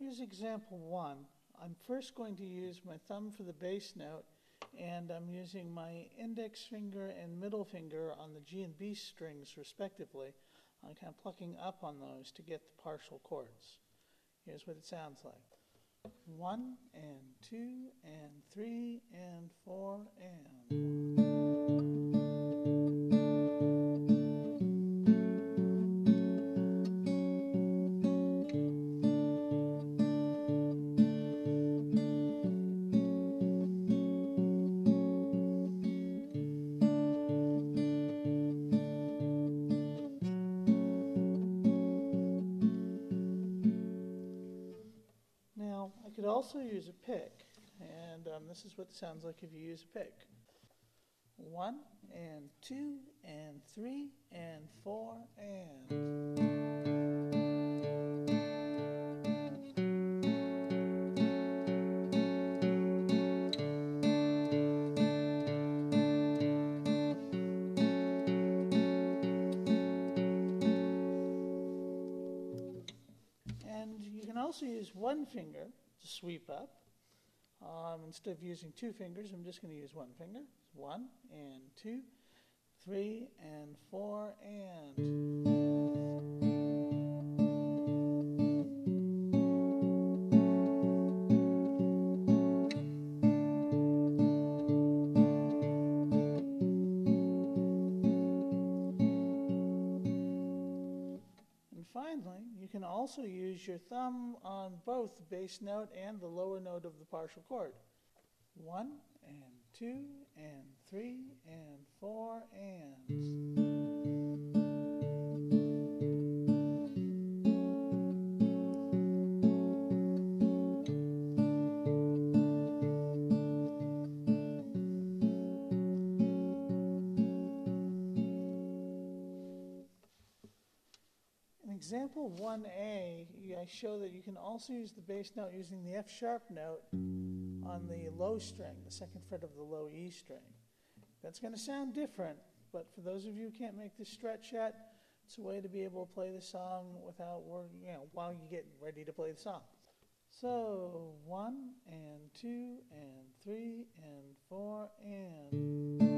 Here's example 1. I'm first going to use my thumb for the bass note, and I'm using my index finger and middle finger on the G and B strings respectively. I'm kind of plucking up on those to get the partial chords. Here's what it sounds like. 1 and 2 and 3 and 4 and 1. Now, I could also use a pick, and this is what it sounds like if you use a pick. 1 and 2 and 3 and 4 and... And you can also use one finger to sweep up. Instead of using two fingers, I'm just going to use one finger. 1 and 2, 3 and 4 and... And finally, you can also use your thumb on both the bass note and the lower note of the partial chord. 1 and 2 and 3 and 4 and... In example 1A, I show that you can also use the bass note using the F sharp note on the low string, the second fret of the low E string. That's going to sound different, but for those of you who can't make this stretch yet, it's a way to be able to play the song without worrying, while you get ready to play the song. So 1 and 2 and 3 and 4 and...